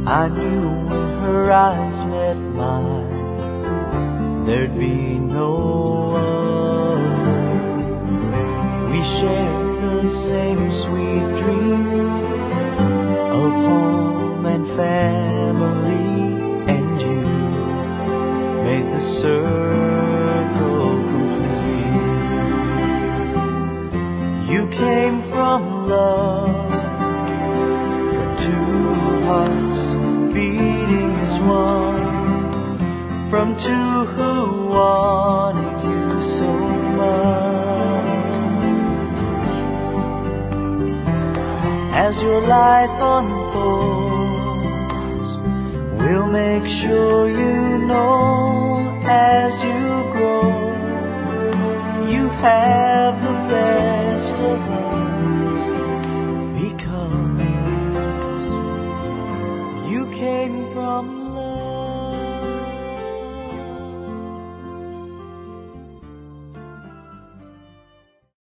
I knew when her eyes met mine, there'd be no other. We shared the same sweet dream of home and family, and you made the circle complete. You came from love, from two hearts beating as one, from two who wanted you so much. As your life unfolds, we'll make sure you